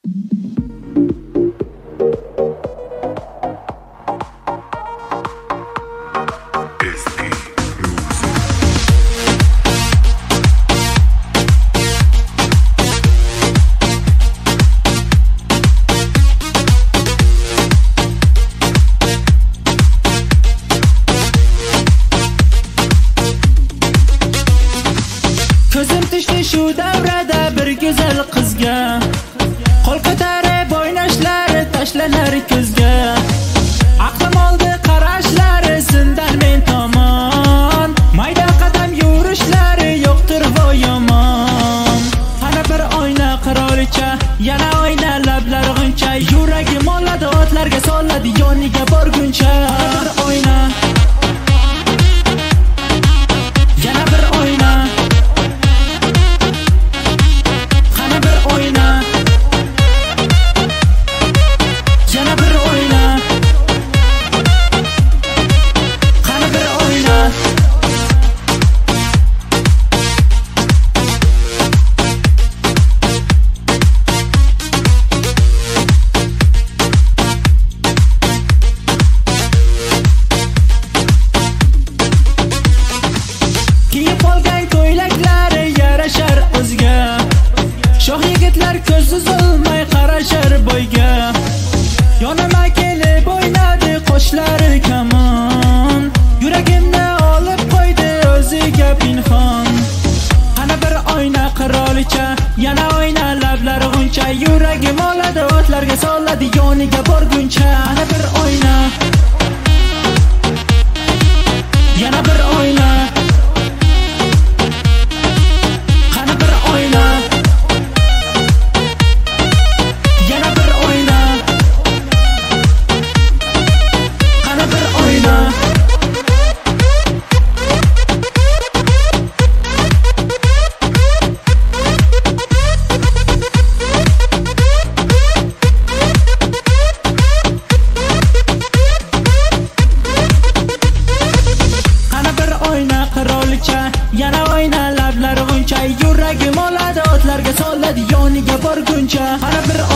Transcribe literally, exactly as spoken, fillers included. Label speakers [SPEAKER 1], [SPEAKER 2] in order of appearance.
[SPEAKER 1] Ko'zim tushdi shu davrada bir go'zal qizga, qo'l ko'tarib o'ynashlari tashlanar ko'zga. Aqlim oldi qarashlari sindan men tomon, mayda qadam yurishlari yo'qdir vo yomon. Ana bir oyna qirolicha, yana oyna lablar g'uncha, yuragim oladi otlarga soladi yoniga borguncha. Ana bir oyna, yana bir oyna, shoh yigitlar ko'zsiz olmay qarashar boyga. Yonima kelib o'ynadi qoshlari kamon, yuragimni olib qo'ydi o'ziga pinhon. Ana bir oyna qirolicha, yana oyna lablar g'uncha, yuragim oladi otlarga soladi yoniga borguncha. Ana bir oyna, yana bir oyna, qani bir oyna, yana oyna lablar g'uncha, yuragim oladi otlarga soladi yoniga borguncha. Ana bir